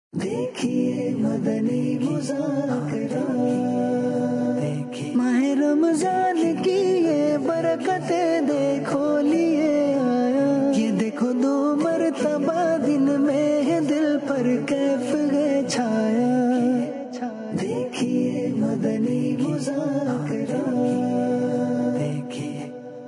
دیکھیے مدنی مذاکرہ، ماہ رمضان کی یہ برکتیں دیکھو لیے آیا، یہ دیکھو 2 مرتبہ دن میں ہے دل پر کیف ہے چھایا، دیکھیے مدنی مذاکرہ، دیکھیے۔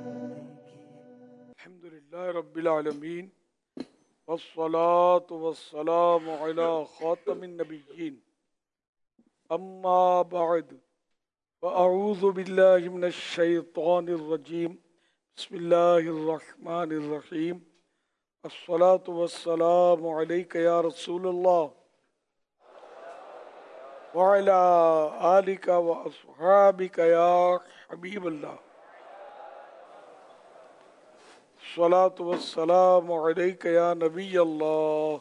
الحمدللہ رب العالمین والصلاة والسلام علی خاتم النبیین، اما بعد فاعوذ باللہ من الشیطان الرجیم، بسم اللہ الرحمن الرحیم، الصلاة والسلام علیک یا رسول اللہ وعلی آلک واصحابک یا حبیب اللہ، الصلاة والسلام علیک یا نبی اللہ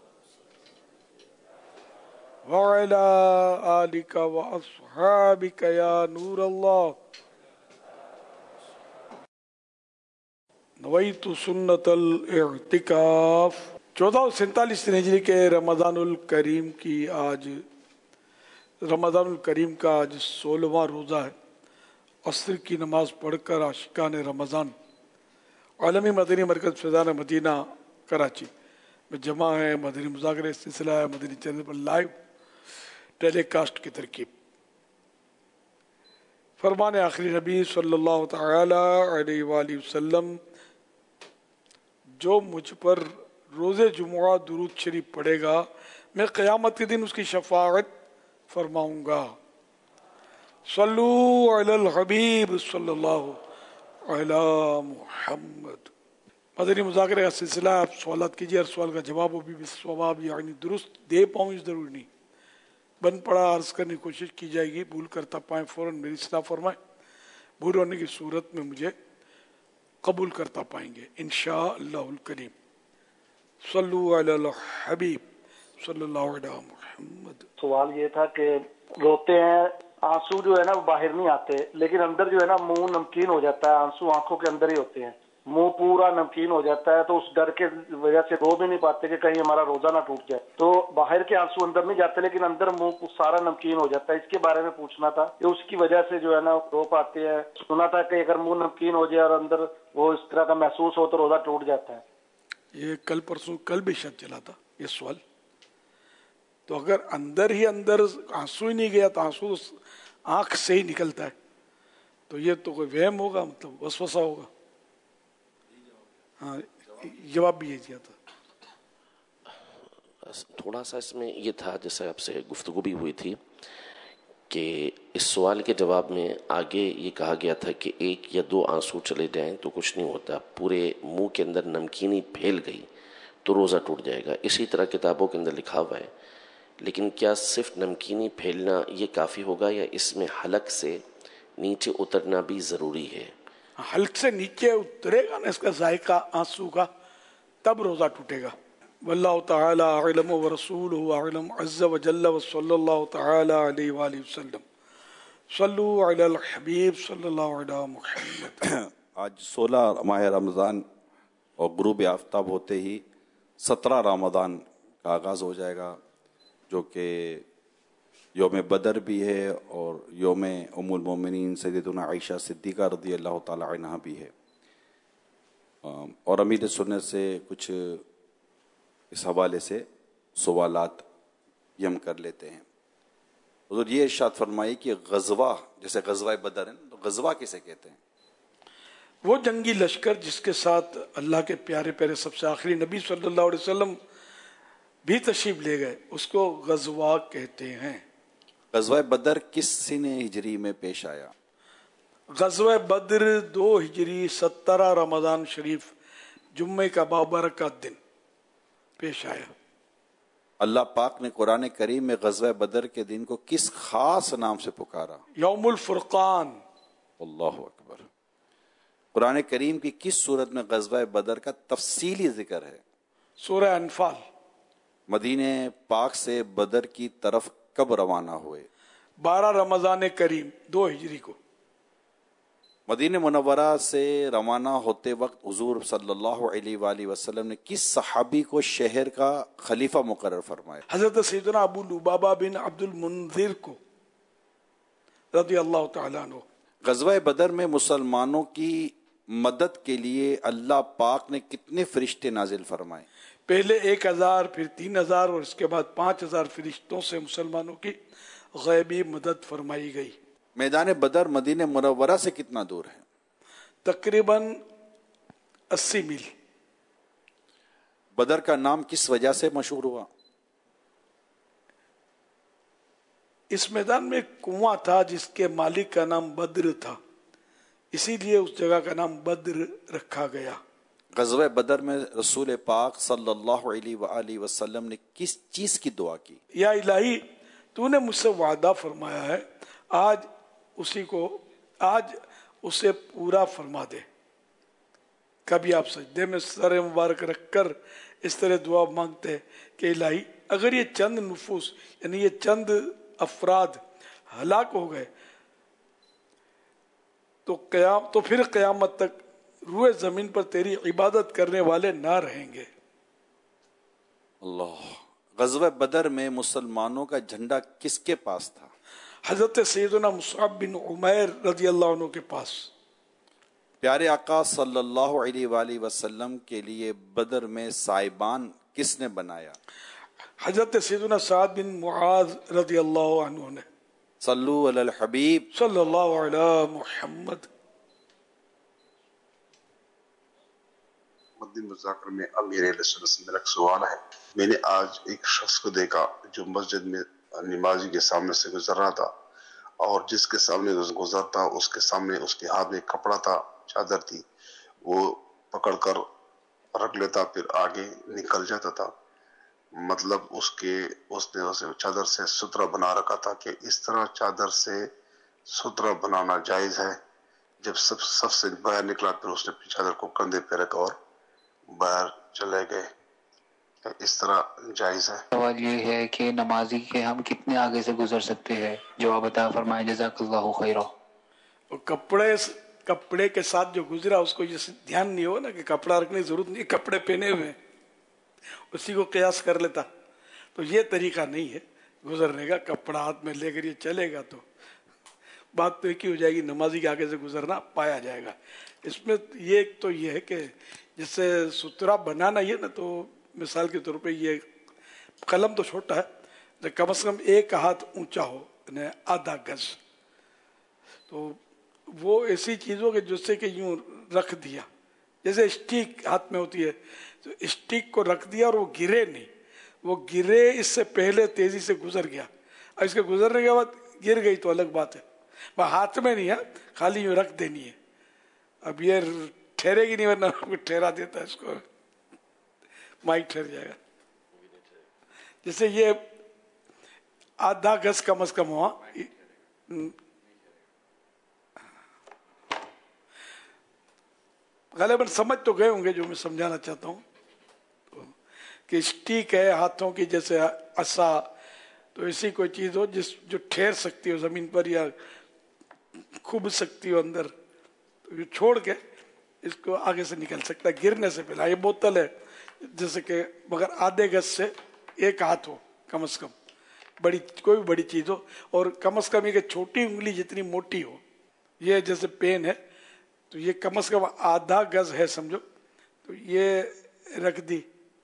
وعلی آلک واصحابک یا نور اللہ، نویت سنت الاعتکاف۔ 1447 ہجری کے رمضان الکریم کا آج 16واں روزہ ہے۔ عصر کی نماز پڑھ کر عاشقان رمضان عالمی مدنی مرکز فیضان مدینہ کراچی میں جمع ہے۔ مدنی مذاکرہ سلسلہ ہے مدنی چینل پر لائیو ٹیلی کاسٹ کی ترکیب۔ فرمان آخری نبی صلی اللہ تعالی علیہ وآلہ وسلم، جو مجھ پر روز جمعہ درود شریف پڑھے گا میں قیامت کے دن اس کی شفاعت فرماؤں گا۔ صلو علی الحبیب صلی اللہ علی محمد۔ مدنی مذاکرے کا سلسلہ، آپ سوالات کیجیے، ہر سوال کا جواب وہ بھی بالصواب یعنی درست دے پاؤں اس ضروری نہیں، بن پڑا عرض کرنے کی کوشش کی جائے گی، بھول کرتا پائیں فوراً میری اصلاح فرمائیں، بھول ہونے کی صورت میں مجھے قبول کرتا پائیں گے انشاءاللہ الکریم۔ صلو علی الحبیب صلی اللہ علیہ محمد۔ سوال یہ تھا کہ روتے ہیں، آنسو جو ہے نا وہ باہر نہیں آتے، لیکن اندر جو ہے نا منہ نمکین ہو جاتا ہے، آنسو آنکھوں کے اندر ہی ہوتے ہیں، منہ پورا نمکین ہو جاتا ہے، تو اس ڈر کے وجہ سے رو بھی نہیں پاتے کہ کہیں ہمارا روزہ نہ ٹوٹ جائے، تو باہر کے آنسو اندر نہیں جاتے لیکن اندر منہ سارا نمکین ہو جاتا ہے۔ اس کے بارے میں پوچھنا تھا کہ اس کی وجہ سے جو ہے نا رو پاتے ہیں۔ سنا تھا کہ اگر منہ نمکین ہو جائے اور اندر وہ اس طرح کا محسوس ہو تو روزہ ٹوٹ جاتا ہے۔ یہ کل بھی شاید چلا تھا یہ سوال، تو اگر اندر ہی اندر آنسو ہی نہیں گیا تو آنسو آنکھ سے ہی نکلتا ہے، تو یہ تو کوئی وہم ہوگا، مطلب وسوسہ ہوگا۔ ہاں جواب بھی یہ دیا تھا۔ تھوڑا سا اس میں یہ تھا، جیسے آپ سے گفتگو بھی ہوئی تھی کہ اس سوال کے جواب میں آگے یہ کہا گیا تھا کہ 1 یا 2 آنسو چلے جائیں تو کچھ نہیں ہوتا، پورے منہ کے اندر نمکینی پھیل گئی تو روزہ ٹوٹ جائے گا، اسی طرح کتابوں کے اندر لکھا ہوا ہے۔ لیکن کیا صرف نمکینی پھیلنا یہ کافی ہوگا یا اس میں حلق سے نیچے اترنا بھی ضروری ہے؟ حلق سے نیچے اترے گا نا اس کا ذائقہ آنسو کا، تب روزہ ٹوٹے گا۔ واللہ تعالی اعلم ورسولہ اعلم عز وجل وصلی اللہ تعالی علیہ وآلہ وسلم۔ صلو علی الحبیب صلی اللہ علیہ محمد۔ آج 16 ماہ رمضان اور غروب آفتاب ہوتے ہی 17 رمضان کا آغاز ہو جائے گا، جو کہ یوم بدر بھی ہے اور یوم ام المومنین سیدتنا عائشہ صدیقہ رضی اللہ تعالی عنہ بھی ہے، اور امیر سنت سے کچھ اس حوالے سے سوالات یہ ہم کر لیتے ہیں۔ حضور یہ ارشاد فرمائی کہ غزوہ، جیسے غزوہ بدر ہے تو غزوہ کسے کہتے ہیں؟ وہ جنگی لشکر جس کے ساتھ اللہ کے پیارے پیارے سب سے آخری نبی صلی اللہ علیہ وسلم بھی تشریف لے گئے، اس کو غزوہ کہتے ہیں۔ غزوہ بدر کس سن ہجری میں پیش آیا؟ غزوہ بدر 2 ہجری 17 رمضان شریف جمعے کا بابرکات دن پیش آیا۔ اللہ پاک نے قرآن کریم میں غزوہ بدر کے دن کو کس خاص نام سے پکارا؟ یوم الفرقان۔ اللہ اکبر۔ قرآن کریم کی کس صورت میں غزوہ بدر کا تفصیلی ذکر ہے؟ سورہ انفال۔ مدینہ پاک سے بدر کی طرف کب روانہ ہوئے؟ 12 رمضان کریم 2 ہجری کو۔ مدینہ منورہ سے روانہ ہوتے وقت حضور صلی اللہ علیہ وآلہ وسلم نے کس صحابی کو شہر کا خلیفہ مقرر فرمایا؟ حضرت سیدنا ابو لبابہ بن عبد المنذر کو رضی اللہ تعالیٰ عنہ۔ غزوہ بدر میں مسلمانوں کی مدد کے لیے اللہ پاک نے کتنے فرشتے نازل فرمائے؟ پہلے 1000 پھر 3000 اور اس کے بعد 5000 فرشتوں سے مسلمانوں کی غیبی مدد فرمائی گئی۔ میدان بدر مدینہ منورہ سے کتنا دور ہے؟ تقریباً 80 میل۔ بدر کا نام کس وجہ سے مشہور ہوا؟ اس میدان میں ایک کنواں تھا جس کے مالک کا نام بدر تھا، اسی لیے اس جگہ کا نام بدر رکھا گیا۔ غزوہ بدر میں رسول پاک صلی اللہ علیہ وآلہ وسلم نے کس چیز کی دعا کی؟ یا الہی تو نے مجھ سے وعدہ فرمایا ہے، آج اسے پورا فرما دے۔ کبھی آپ سجدے میں سر مبارک رکھ کر اس طرح دعا مانگتے کہ الہی اگر یہ چند نفوس یعنی یہ چند افراد ہلاک ہو گئے تو پھر قیامت تک روئے زمین پر تیری عبادت کرنے والے نہ رہیں گے۔ اللہ۔ غزوہ بدر میں مسلمانوں کا جھنڈا کس کے پاس تھا؟ حضرت سیدنا مصعب بن عمیر رضی اللہ عنہ کے پاس۔ پیارے آقا صلی اللہ علیہ وآلہ وسلم کے لیے بدر میں سائبان کس نے بنایا؟ حضرت سیدنا سعد بن معاذ رضی اللہ عنہ نے۔ صلو علی الحبیب صلی اللہ علیہ محمد۔ مدنی مذاکر میں امیر علیہ السلام میرا ایک سوال ہے۔ میں نے آج ایک شخص کو دیکھا جو مسجد میں نمازی کے سامنے سے گزر رہا تھا، اور جس کے سامنے گزرتا اس کے سامنے اس کے ہاتھ میں کپڑا تھا، چادر تھی، وہ پکڑ کر رکھ لیتا پھر آگے نکل جاتا تھا۔ مطلب اس نے اسے چادر سے سترہ بنا رکھا تھا کہ اس طرح چادر سے سترہ بنانا جائز ہے؟ جب سب سے باہر نکلا پھر اس نے چادر کو کندھے پہ رکھا اور باہر چلے گئے۔ اس طرح جائز ہے؟ سوال یہ ہے کہ نمازی کے ہم کتنے آگے سے گزر سکتے ہیں؟ جواب عطا فرمائیں جزاک اللہ خیرہ۔ کپڑے کے ساتھ جو گزرا اس کو یہ دھیان نہیں ہو نا کہ کپڑا رکھنے کی ضرورت نہیں، کپڑے پہنے ہوئے اسی کو قیاس کر لیتا، تو یہ طریقہ نہیں ہے گزرنے کا۔ کپڑا ہاتھ میں لے کر یہ چلے گا تو بات تو ایک ہی ہو جائے گی، نمازی کے آگے سے گزرنا پایا جائے گا۔ اس میں یہ ہے کہ جس سے سترا بنانا یہ نا، تو مثال کے طور پہ یہ قلم تو چھوٹا ہے، کم از کم ایک ہاتھ اونچا ہو، یعنی آدھا گز، تو وہ ایسی چیزوں کے جس سے کہ یوں رکھ دیا، جیسے اسٹیک ہاتھ میں ہوتی ہے، تو اسٹیک کو رکھ دیا اور وہ گرے نہیں، وہ گرے اس سے پہلے تیزی سے گزر گیا، اور اس کے گزرنے کے بعد گر گئی تو الگ بات ہے، وہ ہاتھ میں نہیں ہے، خالی یوں رکھ دینی ہے۔ اب یہ ٹھہرے گی نہیں، ورنہ ٹھہرا دیتا ہے اس کو، مائک ٹھہر جائے گا۔ جیسے یہ آدھا گز کم از کم ہوا، غالباً سمجھ تو گئے ہوں گے جو میں سمجھانا چاہتا ہوں، کہ اسٹیک ہے ہاتھوں کی جیسے عصا، تو ایسی کوئی چیز ہو جو ٹھہر سکتی ہو زمین پر یا کھب سکتی ہو اندر، تو یہ چھوڑ کے اس کو آگے سے نکل سکتا ہے گرنے سے پہلے۔ یہ بوتل ہے جیسے کہ مگر آدھے گز سے ایک ہاتھ ہو کم از کم، کوئی بھی بڑی چیز ہو، اور کم از کم یہ کہ چھوٹی انگلی جتنی موٹی ہو، یہ جیسے پین ہے تو یہ کم از کم آدھا گز ہے سمجھو، تو یہ رکھ دی،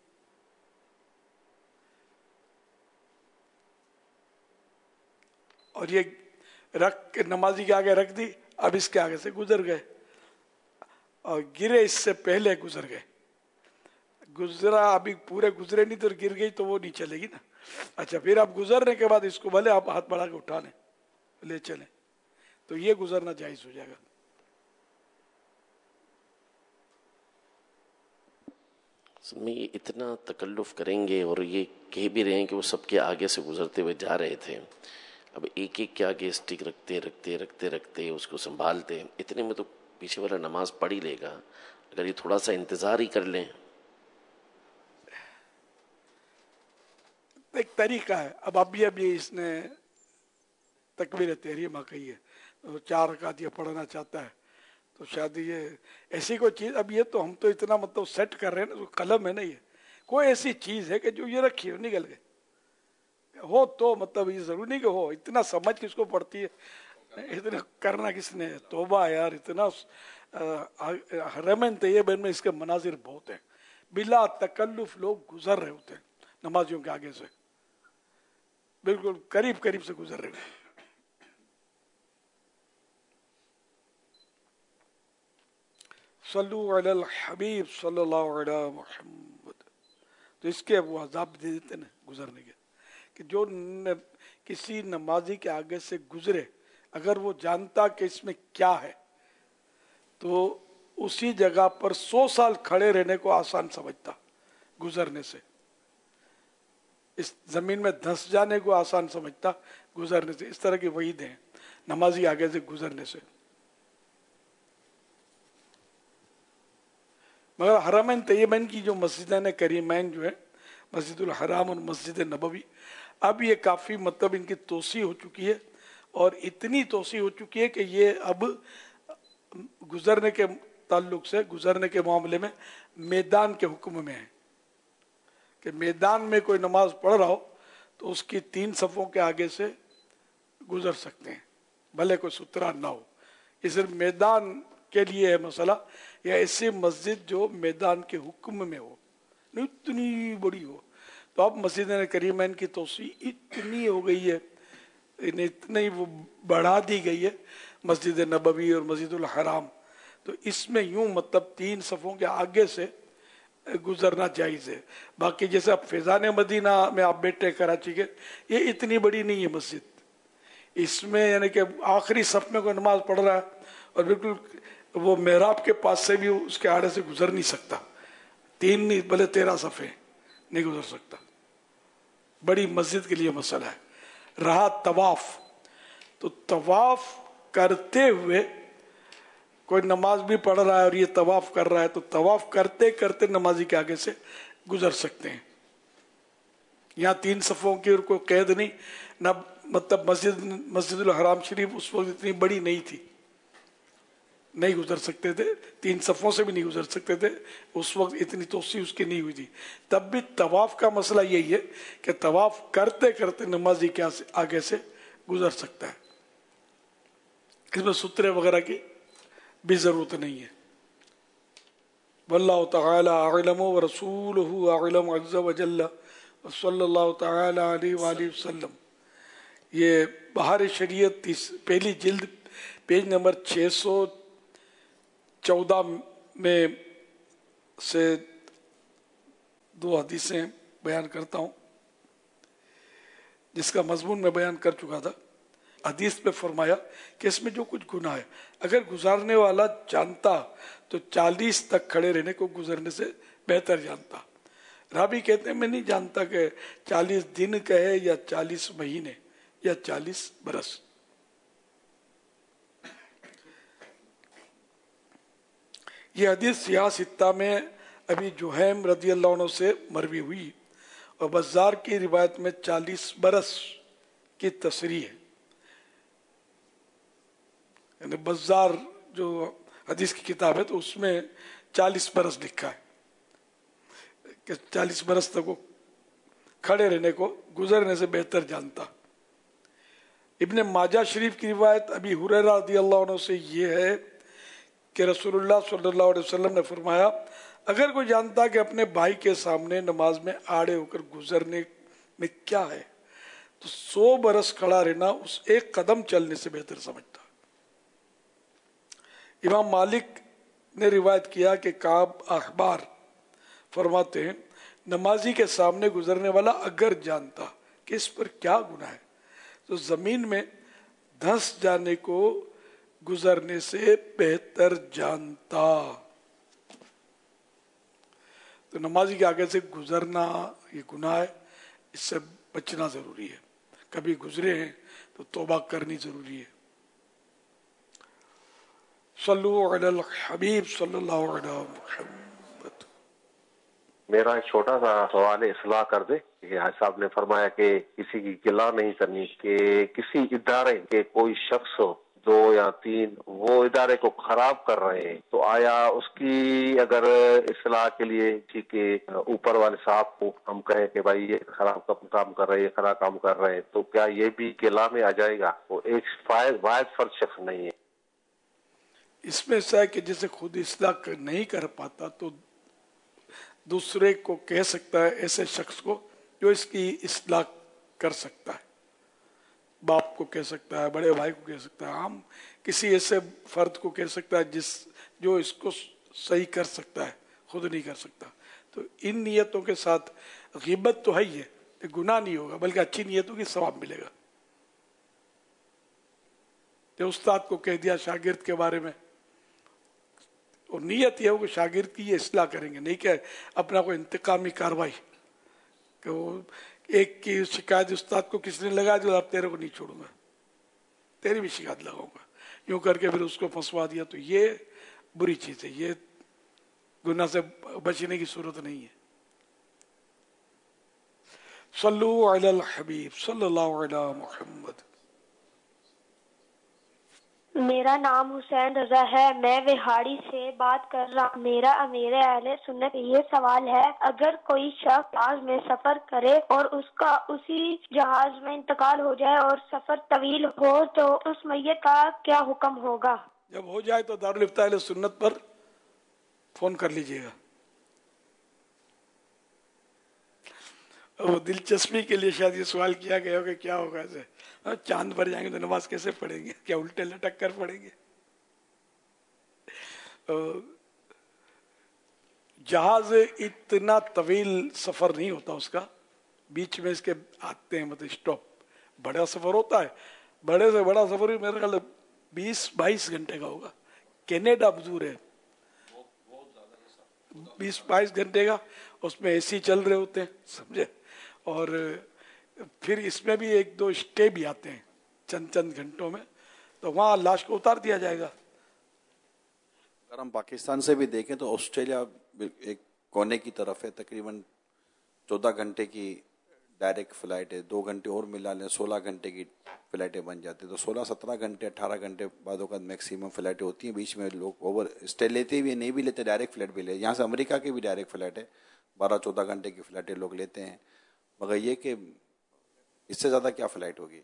اور یہ رکھ کے نمازی کے آگے رکھ دی، اب اس کے آگے سے گزر گئے، اور گرے اس سے پہلے گزر گئے، گزرا ابھی پورے گزرے نہیں تو گر گئی تو وہ نہیں چلے گی نا۔ اچھا پھر آپ گزرنے کے بعد اس کو بھلے آپ ہاتھ بڑھا کے اٹھا لیں لے چلیں، تو یہ گزرنا جائز ہو جائے گا۔ میں یہ اتنا تکلف کریں گے اور یہ کہہ بھی رہے ہیں کہ وہ سب کے آگے سے گزرتے ہوئے جا رہے تھے، اب ایک ایک کے آگے اسٹک رکھتے اس کو سنبھالتے، اتنے میں تو پیچھے والا نماز پڑھ ہی لے گا، اگر یہ تھوڑا سا انتظار ہی کر لیں۔ ایک طریقہ ہے، اب اس نے تکبیر تحریمہ کہی ہے، تو 4 رکعت یہ پڑھنا چاہتا ہے تو شاید یہ ایسی کوئی چیز، اب یہ تو ہم تو اتنا مطلب سیٹ کر رہے ہیں نا، قلم ہے نا، یہ کوئی ایسی چیز ہے کہ جو یہ رکھی ہو نکل گئے ہو، تو مطلب یہ ضروری نہیں کہ ہو، اتنا سمجھ کس کو پڑتی ہے، اتنا کرنا کس نے؟ توبہ یار، اتنا حرمین طیبین میں اس کے مناظر بہت ہیں، بلا تکلف لوگ گزر رہے ہوتے ہیں نمازیوں کے آگے سے، بالکل قریب قریب سے گزر رہے ہوتے ہیں۔ صلو علی الحبیب صلی اللہ علیہ محمد۔ تو اس کے وہ عذاب دے دیتے نا گزرنے کے، کہ جو کسی نمازی کے آگے سے گزرے، اگر وہ جانتا کہ اس میں کیا ہے تو اسی جگہ پر 100 سال کھڑے رہنے کو آسان سمجھتا، گزرنے سے، اس زمین میں دھنس جانے کو آسان سمجھتا گزرنے سے۔ اس طرح کی وعیدیں ہیں نمازی آگے سے گزرنے سے۔ مگر حرمین طیبین کی جو مسجدین کریمین جو ہیں، مسجد الحرام اور مسجد نبوی، اب یہ کافی مطلب ان کی توسیع ہو چکی ہے، اور اتنی توسیع ہو چکی ہے کہ یہ اب گزرنے کے تعلق سے، گزرنے کے معاملے میں میدان کے حکم میں ہے، کہ میدان میں کوئی نماز پڑھ رہا ہو تو اس کی 3 صفوں کے آگے سے گزر سکتے ہیں، بھلے کوئی سترا نہ ہو۔ یہ صرف میدان کے لیے ہے مسئلہ، یا ایسی مسجد جو میدان کے حکم میں ہو، اتنی بڑی ہو۔ تو اب مسجد کریمین کی توسیع اتنی ہو گئی ہے، اتنی وہ بڑھا دی گئی ہے، مسجد نبوی اور مسجد الحرام، تو اس میں یوں مطلب 3 صفوں کے آگے سے گزرنا جائز ہے۔ باقی جیسے اب فیضان مدینہ میں آپ بیٹھے کراچی کے، یہ اتنی بڑی نہیں ہے مسجد، اس میں یعنی کہ آخری صف میں کوئی نماز پڑھ رہا ہے اور بالکل وہ محراب کے پاس سے بھی اس کے آڑے سے گزر نہیں سکتا، 3 نہیں بلے 13 صفیں نہیں گزر سکتا، بڑی مسجد کے لیے مسئلہ ہے۔ رہا طواف، تو طواف کرتے ہوئے کوئی نماز بھی پڑھ رہا ہے اور یہ طواف کر رہا ہے، تو طواف کرتے کرتے نمازی کے آگے سے گزر سکتے ہیں۔ یہاں 3 صفوں کی کوئی قید نہیں، نہ مطلب مسجد الحرام شریف اس وقت اتنی بڑی نہیں تھی، نہیں گزر سکتے تھے، 3 صفوں سے بھی نہیں گزر سکتے تھے، اس وقت اتنی توسیع اس کی نہیں ہوئی تھی۔ تب بھی طواف کا مسئلہ یہی ہے کہ طواف کرتے کرتے نمازی کے آگے سے گزر سکتا ہے، اس میں سترے وغیرہ کی بھی ضرورت نہیں ہے۔ واللہ تعالی اعلم ورسولہ اعلم عز وجل صلی اللہ تعالی علیہ وآلہ وسلم۔ یہ بہار شریعت پہلی جلد پیج نمبر 614 میں سے 2 حدیثیں بیان کرتا ہوں، جس کا مضمون میں بیان کر چکا تھا۔ حدیث میں فرمایا کہ اس میں جو کچھ گناہ ہے، اگر گزارنے والا جانتا تو 40 تک کھڑے رہنے کو گزرنے سے بہتر جانتا۔ راوی کہتے ہیں میں نہیں جانتا کہ 40 دن کا ہے یا 40 مہینے یا 40 برس۔ یہ حدیث سیاہ ستہ میں ابی جوہیم رضی اللہ عنہ سے مروی ہوئی، اور بزار کی روایت میں 40 برس کی تصریح ہے، یعنی بزار جو حدیث کی کتاب ہے تو اس میں 40 برس لکھا ہے کہ 40 برس تک وہ کھڑے رہنے کو گزرنے سے بہتر جانتا۔ ابن ماجہ شریف کی روایت ابی ہریرہ رضی اللہ عنہ سے یہ ہے کہ رسول اللہ صلی اللہ علیہ وسلم نے فرمایا، اگر کوئی جانتا کہ اپنے بھائی کے سامنے نماز میں آڑے ہو کر گزرنے میں کیا ہے تو 100 برس کھڑا رہنا اس ایک قدم چلنے سے بہتر سمجھتا۔ امام مالک نے روایت کیا کہ کعب احبار فرماتے ہیں، نمازی کے سامنے گزرنے والا اگر جانتا کہ اس پر کیا گناہ ہے تو زمین میں دھنس جانے کو گزرنے سے بہتر جانتا۔ تو نمازی کے آگے سے گزرنا یہ گناہ ہے، اس سے بچنا ضروری ہے، کبھی گزرے ہیں تو توبہ کرنی ضروری ہے۔ صلو علی الحبیب صلی اللہ علیہ محمد۔ میرا ایک چھوٹا سا سوال ہے، اصلاح کر دے کہ حاج صاحب نے فرمایا کہ کسی کی گلا نہیں کرنی، کہ کسی ادارے کے کوئی شخص ہو 2 یا 3 وہ ادارے کو خراب کر رہے ہیں، تو آیا اس کی اگر اصلاح کے لیے ٹھیک ہے اوپر والے صاحب کو ہم کہیں کہ بھائی یہ خراب کام کر رہے ہیں، یہ خراب کام کر رہے ہیں، تو کیا یہ بھی قلعہ میں آ جائے گا؟ وہ ایک واحد فرد شخص نہیں ہے. اس میں ایسا ہے کہ جسے خود اصلاح نہیں کر پاتا تو دوسرے کو کہہ سکتا ہے، ایسے شخص کو جو اس کی اصلاح کر سکتا ہے. باپ کو کہہ سکتا ہے، بڑے بھائی کو کہہ سکتا ہے، عام کسی ایسے فرد کو کہہ سکتا ہے جو اس کو صحیح کر سکتا ہے، خود نہیں کر سکتا. تو ان نیتوں کے ساتھ غیبت تو ہے ہی ہے، گناہ نہیں ہوگا بلکہ اچھی نیتوں کی ثواب ملے گا. کہ استاد کو کہہ دیا شاگرد کے بارے میں، اور نیت یہ ہو کہ شاگرد کی یہ اصلاح کریں گے، نہیں کہ اپنا کوئی انتقامی کاروائی کہ وہ ایک کی شکایت استاد کو کس نے لگا جو اب تیرے کو نہیں چھوڑوں گا، تیری بھی شکایت لگاؤں گا، یوں کر کے پھر اس کو پھنسوا دیا. تو یہ بری چیز ہے، یہ گناہ سے بچنے کی صورت نہیں ہے. صلو علی الحبیب صلی اللہ علی محمد. میرا نام حسین رضا ہے، میں وہاڑی سے بات کر رہا ہوں. میرا امیر اہل سنت یہ سوال ہے، اگر کوئی شخص جہاز میں سفر کرے اور اس کا اسی جہاز میں انتقال ہو جائے اور سفر طویل ہو تو اس میت کا کیا حکم ہوگا؟ جب ہو جائے تو دارالفتاء اہل سنت پر فون کر لیجئے گا. وہ دلچسپی کے لیے شاید یہ سوال کیا گیا کہ کیا ہوگا ایسے چاند پر جائیں گے تو نماز کیسے پڑھیں گے، کیا الٹے لٹک کر پڑھیں گے؟ جہاز اتنا طویل سفر نہیں ہوتا، اس کا بیچ میں اس کے آتے ہیں مطلب اسٹاپ. بڑا سفر ہوتا ہے، بڑے سے بڑا سفر بھی میرے خیال 20-22 گھنٹے کا ہوگا. کینیڈا دور ہے، 20-22 گھنٹے کا، اس میں اے سی چل رہے ہوتے ہیں، سمجھے. اور پھر اس میں بھی 1-2 اسٹے بھی آتے ہیں چند گھنٹوں میں، تو وہاں لاش کو اتار دیا جائے گا. اگر ہم پاکستان سے بھی دیکھیں تو آسٹریلیا ایک کونے کی طرف ہے، تقریباً 14 گھنٹے کی ڈائریکٹ فلائٹ ہے، 2 گھنٹے اور ملا لیں 16 گھنٹے کی فلائٹیں بن جاتی ہیں. تو 16-17 گھنٹے 18 گھنٹے بعد اوقات میکسیمم فلائٹیں ہوتی ہیں. بیچ میں لوگ اوور اسٹے لیتے بھی نہیں بھی لیتے، ڈائریکٹ فلائٹ بھی لیتے. یہاں سے امریکہ کی بھی ڈائریکٹ فلائٹ ہے، 12-14 گھنٹے کی فلائٹیں لوگ لیتے ہیں. مگر یہ کہ اس سے زیادہ کیا فلائٹ ہوگی؟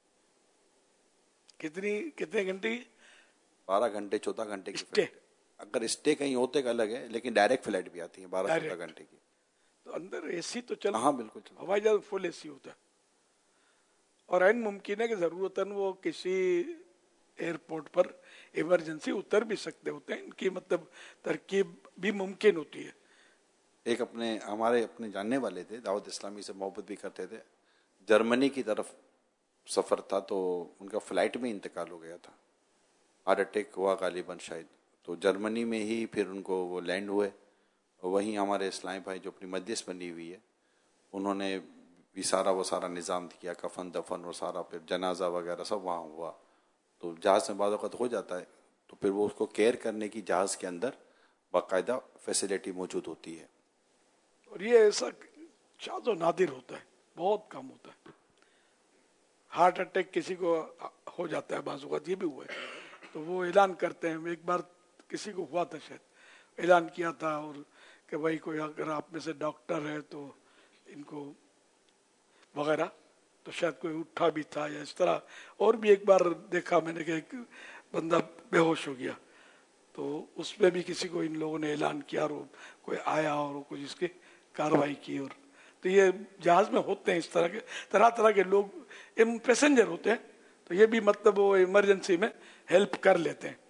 کتنے گھنٹے کی؟ 12 گھنٹے 14 گھنٹے کی فلائٹ. اگر اسٹے کہیں ہوتے کا الگ ہے، لیکن ڈائریکٹ فلائٹ بھی آتی ہے 12-14 گھنٹے کی. تو اندر اے سی تو چل، ہاں بالکل ہوائی جہاز فل اے سی ہوتا ہے. اور این ممکن ہے کہ ضرورتاً وہ کسی ایئرپورٹ پر ایمرجنسی اتر بھی سکتے ہوتے ہیں، ان کی مطلب ترکیب بھی ممکن ہوتی ہے. ایک ہمارے اپنے جاننے والے تھے، دعوت اسلامی سے محبت بھی کرتے تھے، جرمنی کی طرف سفر تھا تو ان کا فلائٹ میں انتقال ہو گیا تھا، ہارٹ اٹیک ہوا غالباً شاید. تو جرمنی میں ہی پھر ان کو وہ لینڈ ہوئے. وہیں ہمارے اسلامی بھائی جو اپنی مجلس بنی ہوئی ہے، انہوں نے بھی سارا نظام کیا، کفن دفن اور سارا، پھر جنازہ وغیرہ سب وہاں ہوا. تو جہاز میں بعض اوقات ہو جاتا ہے تو پھر وہ اس کو کیئر کرنے کی جہاز کے اندر باقاعدہ فیسلٹی موجود ہوتی ہے. اور یہ ایسا شاذ و نادر ہوتا ہے، بہت کم ہوتا ہے. ہارٹ اٹیک کسی کو ہو جاتا ہے، بعض اوقات یہ بھی ہوا ہے تو وہ اعلان کرتے ہیں. ایک بار کسی کو ہوا تھا، شاید اعلان کیا تھا، اور کہ بھائی کوئی اگر آپ میں سے ڈاکٹر ہے تو ان کو وغیرہ، تو شاید کوئی اٹھا بھی تھا یا اس طرح. اور بھی ایک بار دیکھا میں نے کہ ایک بندہ بے ہوش ہو گیا، تو اس میں بھی کسی کو ان لوگوں نے اعلان کیا اور کوئی آیا اور کچھ اس کی کاروائی کی. اور تو یہ جہاز میں ہوتے ہیں اس طرح کے طرح کے لوگ، پیسنجر ہوتے ہیں، تو یہ بھی مطلب وہ ایمرجنسی میں ہیلپ کر لیتے ہیں.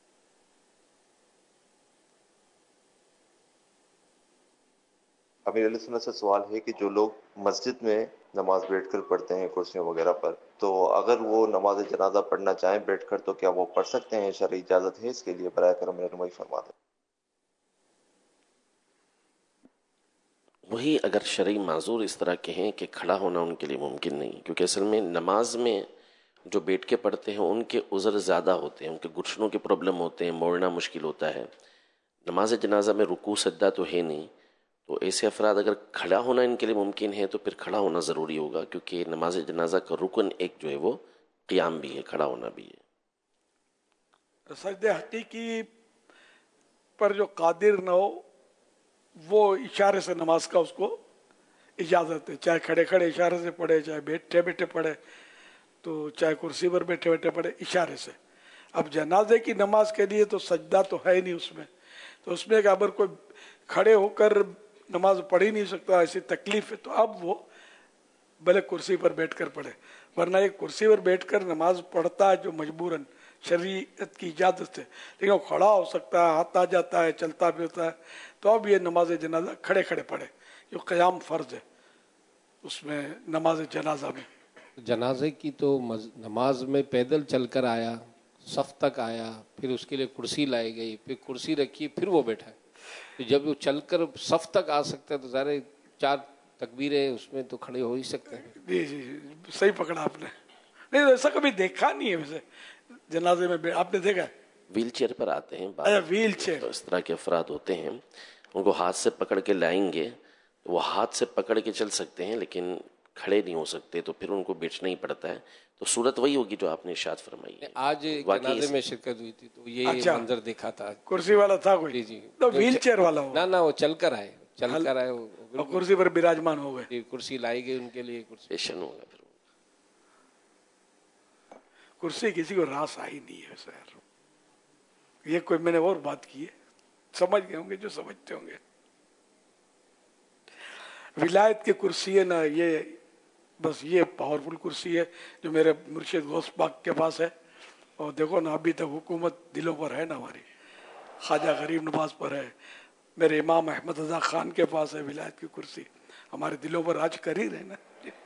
امیر علیہ سنت سے سوال ہے کہ جو لوگ مسجد میں نماز بیٹھ کر پڑھتے ہیں کرسیوں وغیرہ پر، تو اگر وہ نماز جنازہ پڑھنا چاہیں بیٹھ کر تو کیا وہ پڑھ سکتے ہیں؟ شرعی اجازت ہے اس کے لیے؟ برائے کرم رہنمائی فرما دیں. وہی اگر شرعی معذور اس طرح کے ہیں کہ کھڑا ہونا ان کے لیے ممکن نہیں، کیونکہ اصل میں نماز میں جو بیٹھ کے پڑھتے ہیں ان کے عذر زیادہ ہوتے ہیں، ان کے گھٹنوں کے پرابلم ہوتے ہیں، موڑنا مشکل ہوتا ہے. نماز جنازہ میں رکوع سجدہ تو ہے نہیں، تو ایسے افراد اگر کھڑا ہونا ان کے لیے ممکن ہے تو پھر کھڑا ہونا ضروری ہوگا، کیونکہ نماز جنازہ کا رکن ایک جو ہے وہ قیام بھی ہے، کھڑا ہونا بھی ہے. सजदे हकीकी पर जो कादिर न हो वो इशारे से नमाज का उसको इजाज़त है, चाहे खड़े खड़े इशारे से पढ़े, चाहे बैठे बैठे पढ़े, तो चाहे कुर्सी पर बैठे बैठे पढ़े इशारे से। अब जनाजे की नमाज के लिए तो सजदा तो है नहीं उसमें, तो उसमें अगर कोई खड़े होकर नमाज पढ़ ही नहीं सकता, ऐसी तकलीफ है, तो अब वो भले कुर्सी पर बैठकर पढ़े। वरना एक कुर्सी पर बैठकर नमाज पढ़ता है जो मजबूरन शरीयत की इजाज़त से, लेकिन वो खड़ा हो सकता है, हाथ आ जाता है, चलता भी होता है, तो अब ये नमाज जनाजा खड़े खड़े पढ़े, जो क़याम फ़र्ज है उसमें नमाज जनाजा में। जनाजे की तो नमाज में पैदल चलकर आया, सफ तक आया, फिर उसके लिए कुर्सी लाई गई, फिर कुर्सी रखी, फिर वो बैठा है, तो जब वो चलकर सफ तक आ सकता है तो सारे 4 तकबीरें उसमें तो खड़े हो ही सकते हैं। जी जी सही पकड़ा आपने। नहीं ऐसा कभी देखा नहीं है वैसे जनाजे में, आपने देखा है? व्हील चेयर पर आते हैं, व्हील चेयर, तो इस तरह के अफराद होते हैं, उनको हाथ से पकड़ के लाएंगे, वो हाथ से पकड़ के चल सकते हैं लेकिन खड़े नहीं हो सकते, तो फिर उनको बैठना ही पड़ता है। तो सूरत वही होगी जो आपने इरशाद फरमाई है। आज जनाजे में शिरकत हुई थी तो ये मंजर देखा था। कुर्सी वाला था कोई? जी तो व्हील चेयर वाला हो? ना वो चलकर आए, वो कुर्सी पर विराजमान हो गए, कुर्सी लाई गई उनके लिए, कुर्सी पेशन होगा। फिर कुर्सी किसी को रास आई नहीं है सर, ये कोई मैंने और बात की है, समझ गए होंगे जो समझते होंगे। विलायत की कुर्सी है ना, ये बस ये पावरफुल कुर्सी है जो मेरे मुर्शिद गौस पाक के पास है। और देखो ना अभी तक हुकूमत दिलों पर है ना हमारी, ख्वाजा गरीब नवाज पर है, मेरे इमाम अहमद रजा खान के पास है विलायत की कुर्सी, हमारे दिलों पर राज कर ही रहे ना।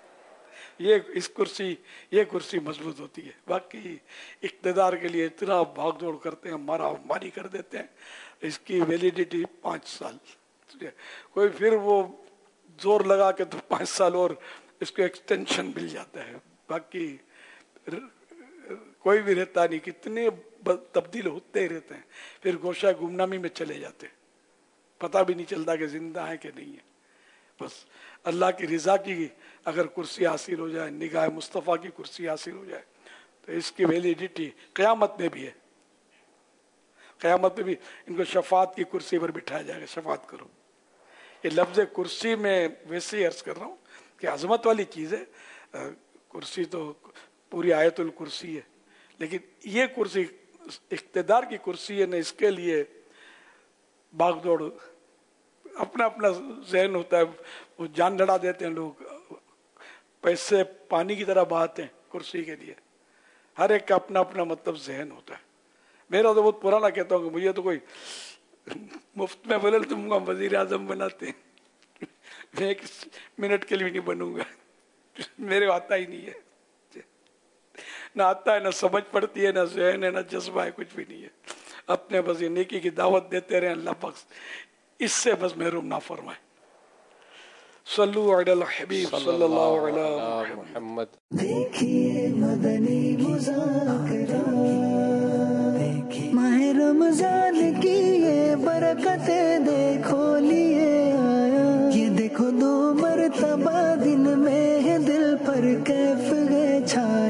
ये कुर्सी मजबूत होती है। बाकी इक़्तिदार के लिए इतना भाग दौड़ करते हैं, मारी कर देते हैं, इसकी वैलिडिटी 5 साल, कोई फिर वो जोर लगा के तो 5 साल और इसको एक्सटेंशन मिल जाता है। बाकी कोई भी रहता नहीं, कितने तब्दील होते ही रहते हैं, फिर गोशा गुमनामी में चले जाते हैं, पता भी नहीं चलता कि जिंदा है कि नहीं है। बस अल्लाह की रज़ा की अगर कुर्सी हासिल हो जाए, निगाह मुस्तफ़ा की कुर्सी हासिल हो जाए, तो इसकी वैलिडिटी क़यामत में भी है। क़यामत में भी इनको शफ़ात की कुर्सी पर बिठाया जाएगा, शफ़ात करो। ये लफ्ज़ कुर्सी में वैसे ही अर्ज़ कर रहा हूँ कि अज़मत वाली चीज़ है। कुर्सी तो पूरी आयतुल कुर्सी है, लेकिन ये कुर्सी इक़्तिदार की कुर्सी है ना, इसके लिए भागदौड़, अपना अपना जहन होता है, वो जान लड़ा देते हैं लोग, पैसे पानी की तरह बहाते हैं कुर्सी के लिए, हर एक का अपना अपना मतलब जहन होता है। मेरा तो बहुत पुराना कहता हूँ कि मुझे तो कोई मुफ्त में बोले तुमको हम वजीर आजम बनाते हैं, मैं 1 मिनट के लिए भी नहीं बनूंगा, मेरे आता ही नहीं है, ना आता है, ना समझ पड़ती है, ना जहन है, ना जज्बा है, कुछ भी नहीं है। अपने बस ये नेकी की दावत देते रहे, अल्लाह पाक इससे बस महरूम ना फरमाए। सल्लु अलल हबीब सल्लल्लाहु अलैहि मुहम्मद। देखिए मदनी मुज़ाकरा, माह रमजान की ये बरकतें देखो लिए आया, ये देखो 2 मरतबा दिन में दिल पर कैफ गए छाया।